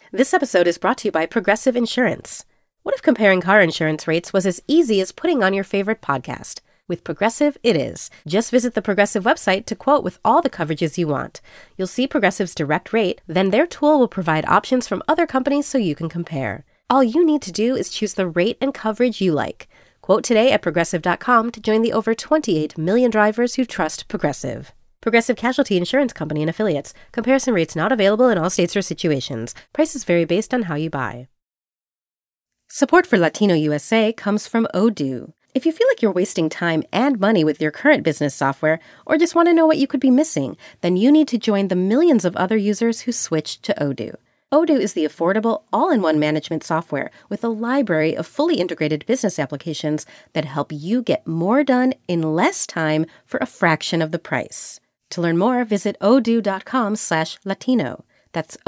This episode is brought to you by Progressive Insurance. What if comparing car insurance rates was as easy as putting on your favorite podcast? With Progressive, it is. Just visit the Progressive website to quote with all the coverages you want. You'll see Progressive's direct rate, then their tool will provide options from other companies so you can compare. All you need to do is choose the rate and coverage you like. Quote today at Progressive.com to join the over 28 million drivers who trust Progressive. Progressive Casualty Insurance Company and Affiliates. Comparison rates not available in all states or situations. Prices vary based on how you buy. Support for Latino USA comes from Odoo. If you feel like you're wasting time and money with your current business software, or just want to know what you could be missing, then you need to join the millions of other users who switched to Odoo. Odoo is the affordable, all-in-one management software with a library of fully integrated business applications that help you get more done in less time for a fraction of the price. To learn more, visit odoo.com/Latino. That's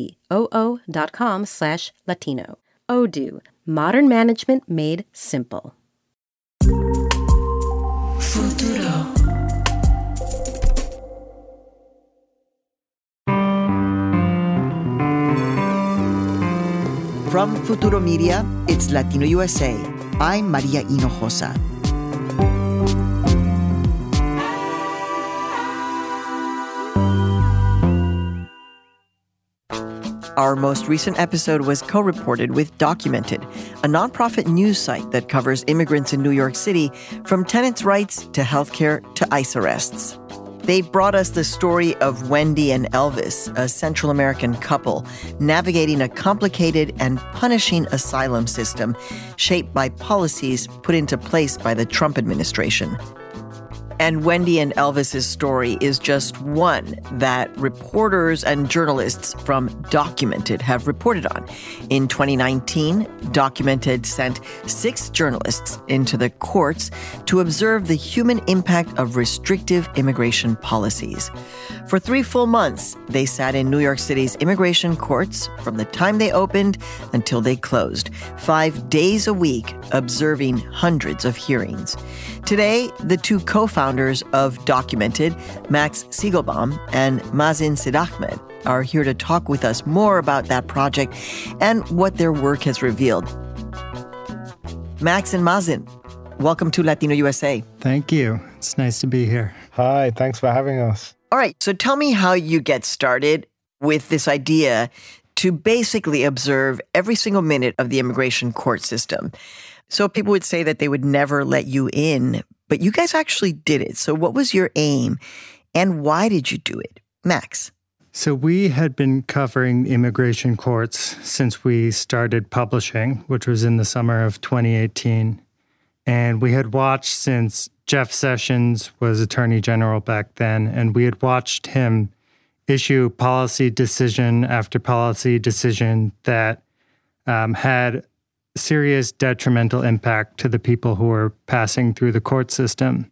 ODOO.com/Latino. Odoo, modern management made simple. Futuro. From Futuro Media, it's Latino USA. I'm Maria Hinojosa. Our most recent episode was co-reported with Documented, a nonprofit news site that covers immigrants in New York City, from tenants' rights to healthcare to ICE arrests. They brought us the story of Wendy and Elvis, a Central American couple, navigating a complicated and punishing asylum system shaped by policies put into place by the Trump administration. And Wendy and Elvis's story is just one that reporters and journalists from Documented have reported on. In 2019, Documented sent 6 journalists into the courts to observe the human impact of restrictive immigration policies. For 3 full months, they sat in New York City's immigration courts from the time they opened until they closed, 5 days a week, observing hundreds of hearings. Today, the 2 co-founders of Documented, Max Siegelbaum and Mazen Sidahmed, are here to talk with us more about that project and what their work has revealed. Max and Mazen, welcome to Latino USA. Thank you. It's nice to be here. Hi, thanks for having us. All right, so tell me how you get started with this idea to basically observe every single minute of the immigration court system. So people would say that they would never let you in, but you guys actually did it. So what was your aim and why did you do it? Max. So we had been covering immigration courts since we started publishing, which was in the summer of 2018. And we had watched since Jeff Sessions was Attorney General back then, and we had watched him issue policy decision after policy decision that had serious detrimental impact to the people who were passing through the court system.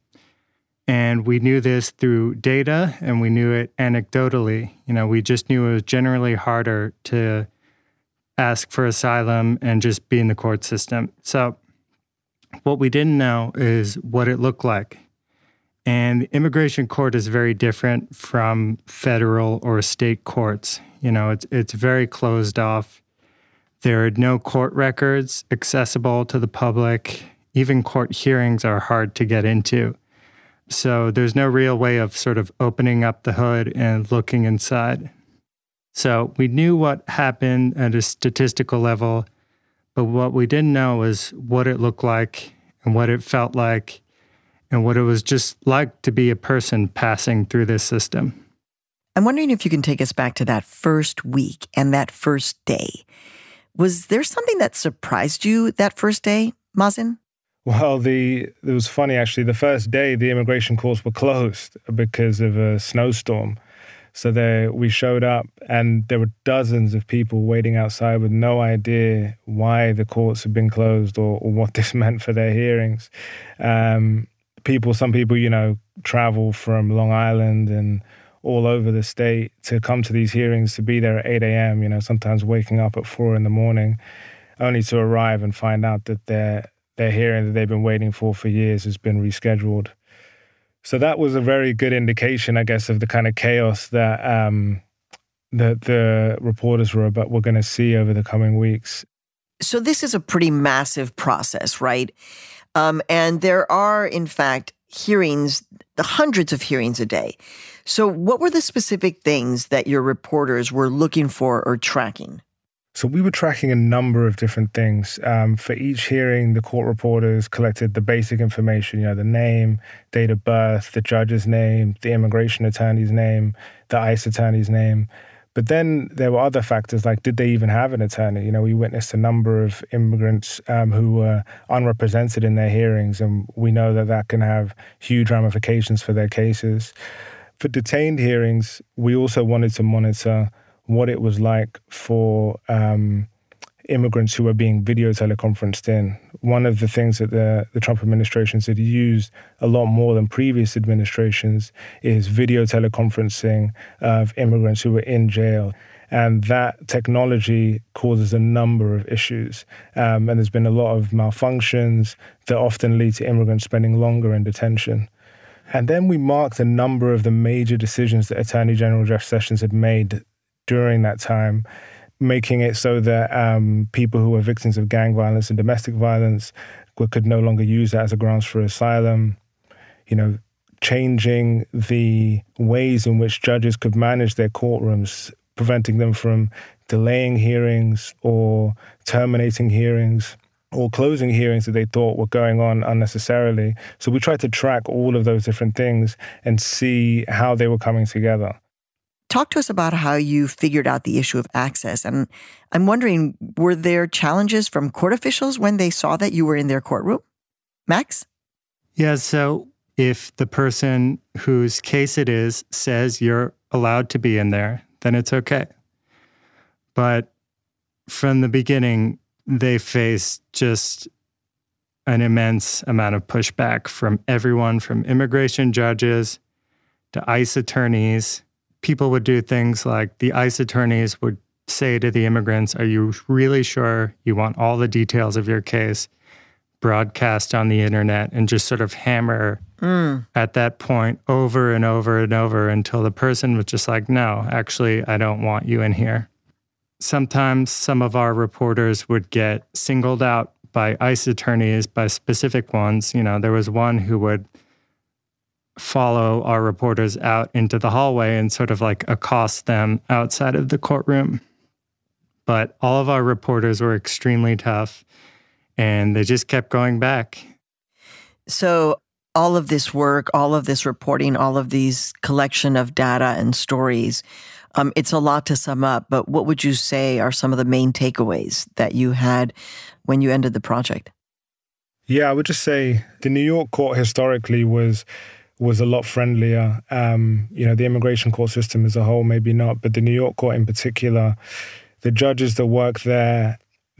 And we knew this through data, and we knew it anecdotally. You know, we just knew it was generally harder to ask for asylum and just be in the court system. So what we didn't know is what it looked like. And the immigration court is very different from federal or state courts. You know, it's very closed off. There are no court records accessible to the public. Even court hearings are hard to get into. So there's no real way of sort of opening up the hood and looking inside. So we knew what happened at a statistical level, but what we didn't know was what it looked like and what it felt like and what it was just like to be a person passing through this system. I'm wondering if you can take us back to that first week and that first day. Was there something that surprised you that first day, Mazen? Well, it was funny, actually. The first day, the immigration courts were closed because of a snowstorm. So we showed up, and there were dozens of people waiting outside with no idea why the courts had been closed or what this meant for their hearings. Some people, you know, travel from Long Island and all over the state to come to these hearings, to be there at 8 a.m., you know, sometimes waking up at 4 in the morning, only to arrive and find out that their hearing that they've been waiting for years has been rescheduled. So that was a very good indication, I guess, of the kind of chaos that that the reporters were going to see over the coming weeks. So this is a pretty massive process, right? And there are, in fact, hearings, the hundreds of hearings a day. So what were the specific things that your reporters were looking for or tracking? So we were tracking a number of different things. For each hearing, the court reporters collected the basic information, the name, date of birth, the judge's name, the immigration attorney's name, the ICE attorney's name. But then there were other factors like, did they even have an attorney? We witnessed a number of immigrants who were unrepresented in their hearings, and we know that that can have huge ramifications for their cases. For detained hearings, we also wanted to monitor what it was like for immigrants who were being video teleconferenced in. One of the things that the Trump administrations had used a lot more than previous administrations is video teleconferencing of immigrants who were in jail. And that technology causes a number of issues. And there's been a lot of malfunctions that often lead to immigrants spending longer in detention. And then we marked a number of the major decisions that Attorney General Jeff Sessions had made during that time, making it so that people who were victims of gang violence and domestic violence could no longer use that as a grounds for asylum, changing the ways in which judges could manage their courtrooms, preventing them from delaying hearings or terminating hearings or closing hearings that they thought were going on unnecessarily. So we tried to track all of those different things and see how they were coming together. Talk to us about how you figured out the issue of access. And I'm wondering, were there challenges from court officials when they saw that you were in their courtroom? Max? Yeah, so if the person whose case it is says you're allowed to be in there, then it's okay. But from the beginning, they faced just an immense amount of pushback from everyone, from immigration judges to ICE attorneys. People would do things like the ICE attorneys would say to the immigrants, are you really sure you want all the details of your case broadcast on the internet, and just sort of hammer at that point over and over and over until the person was just like, no, actually, I don't want you in here. Sometimes some of our reporters would get singled out by ICE attorneys, by specific ones. There was one who would follow our reporters out into the hallway and sort of like accost them outside of the courtroom. But all of our reporters were extremely tough, and they just kept going back. So all of this work, all of this reporting, all of these collection of data and stories, it's a lot to sum up, but what would you say are some of the main takeaways that you had when you ended the project? Yeah, I would just say the New York court historically was a lot friendlier. The immigration court system as a whole, maybe not, but the New York court in particular, the judges that work there,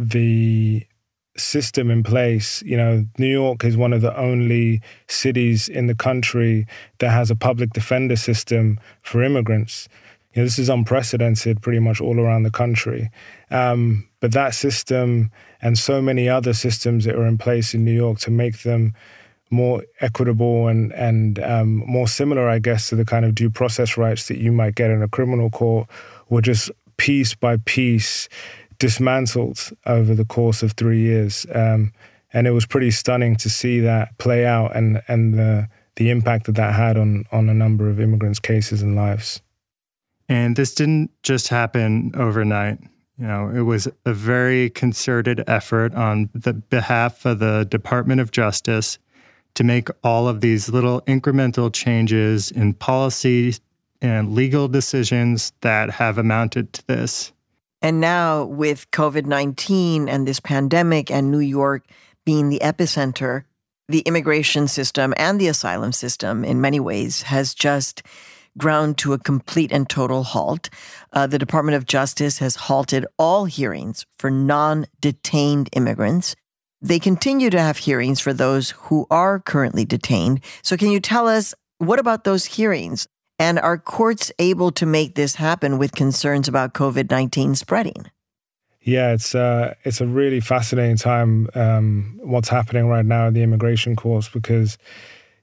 the system in place. New York is one of the only cities in the country that has a public defender system for immigrants. This is unprecedented pretty much all around the country. But that system and so many other systems that are in place in New York to make them more equitable and more similar, I guess, to the kind of due process rights that you might get in a criminal court were just piece by piece dismantled over the course of 3 years. And it was pretty stunning to see that play out and the impact that had on a number of immigrants' cases and lives. And this didn't just happen overnight. It was a very concerted effort on the behalf of the Department of Justice to make all of these little incremental changes in policy and legal decisions that have amounted to this. And now with COVID-19 and this pandemic and New York being the epicenter, the immigration system and the asylum system in many ways has just ground to a complete and total halt. The Department of Justice has halted all hearings for non-detained immigrants. They continue to have hearings for those who are currently detained. So can you tell us, what about those hearings? And are courts able to make this happen with concerns about COVID-19 spreading? Yeah, it's a really fascinating time, what's happening right now in the immigration courts, because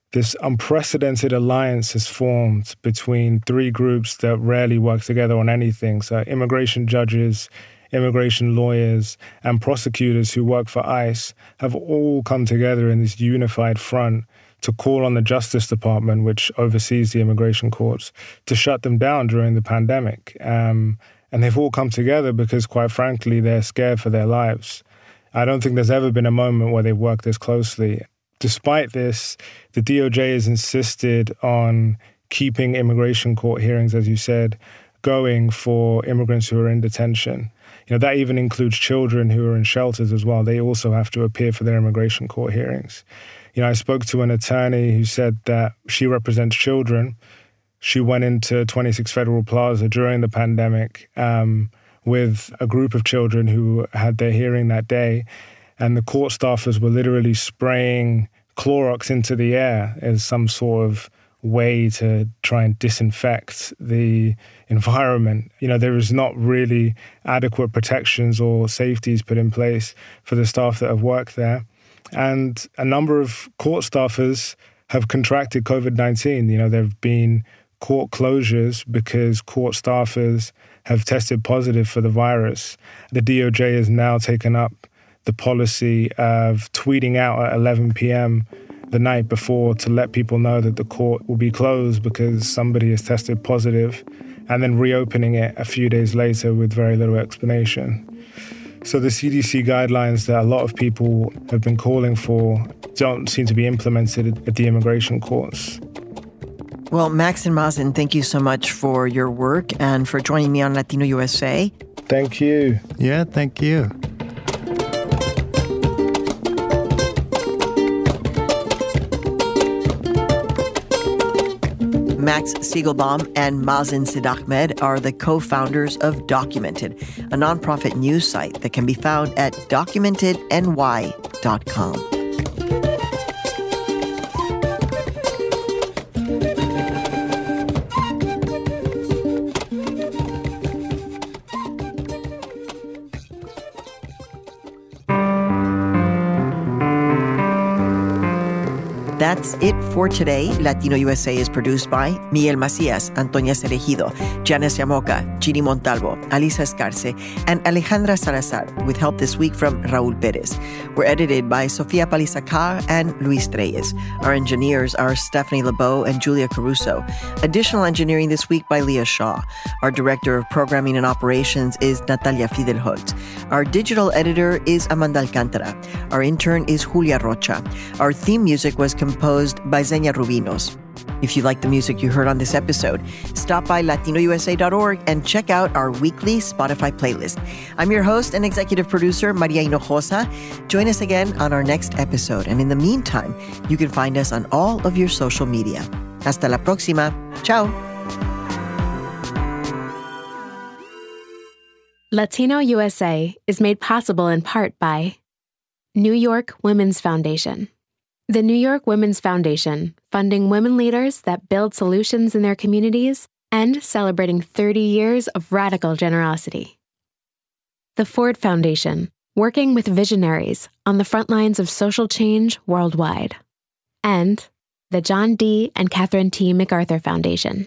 this unprecedented alliance has formed between three groups that rarely work together on anything. So immigration judges, immigration lawyers, and prosecutors who work for ICE have all come together in this unified front to call on the Justice Department, which oversees the immigration courts, to shut them down during the pandemic. And they've all come together because, quite frankly, they're scared for their lives. I don't think there's ever been a moment where they've worked this closely. Despite this, the DOJ has insisted on keeping immigration court hearings, as you said, going for immigrants who are in detention. That even includes children who are in shelters as well. They also have to appear for their immigration court hearings. I spoke to an attorney who said that she represents children. She went into 26 Federal Plaza during the pandemic with a group of children who had their hearing that day. And the court staffers were literally spraying Clorox into the air as some sort of way to try and disinfect the environment. There is not really adequate protections or safeties put in place for the staff that have worked there. And a number of court staffers have contracted COVID-19. There have been court closures because court staffers have tested positive for the virus. The DOJ has now taken up the policy of tweeting out at 11 p.m. the night before to let people know that the court will be closed because somebody has tested positive, and then reopening it a few days later with very little explanation. So the CDC guidelines that a lot of people have been calling for don't seem to be implemented at the immigration courts. Well, Max and Mazen, thank you so much for your work and for joining me on Latino USA. Thank you. Yeah, thank you. Max Siegelbaum and Mazen Sidahmed are the co-founders of Documented, a nonprofit news site that can be found at documentedny.com. That's it for today. Latino USA is produced by Miguel Macías, Antonia Cerejido, Janice Yamoca, Gini Montalvo, Alisa Escarce, and Alejandra Salazar, with help this week from Raul Perez. We're edited by Sofia Palisacar and Luis Reyes. Our engineers are Stephanie Lebeau and Julia Caruso. Additional engineering this week by Leah Shaw. Our director of programming and operations is Natalia Fidelholt. Our digital editor is Amanda Alcantara. Our intern is Julia Rocha. Our theme music was composed by Zenia Rubinos. If you like the music you heard on this episode, stop by latinousa.org and check out our weekly Spotify playlist. I'm your host and executive producer, Maria Hinojosa. Join us again on our next episode. And in the meantime, you can find us on all of your social media. Hasta la próxima. Ciao. Latino USA is made possible in part by New York Women's Foundation. The New York Women's Foundation, funding women leaders that build solutions in their communities and celebrating 30 years of radical generosity. The Ford Foundation, working with visionaries on the front lines of social change worldwide. And the John D. and Catherine T. MacArthur Foundation.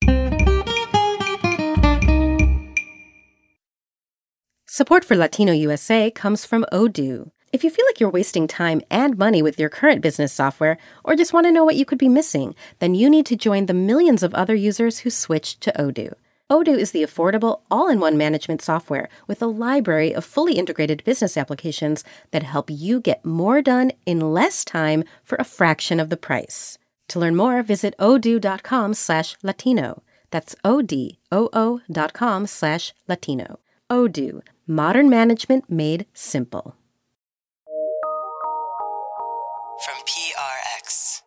Support for Latino USA comes from Odoo. If you feel like you're wasting time and money with your current business software, or just want to know what you could be missing, then you need to join the millions of other users who switched to Odoo. Odoo is the affordable, all-in-one management software with a library of fully integrated business applications that help you get more done in less time for a fraction of the price. To learn more, visit odoo.com/Latino. That's odoo.com/Latino. Odoo, modern management made simple. From PRX.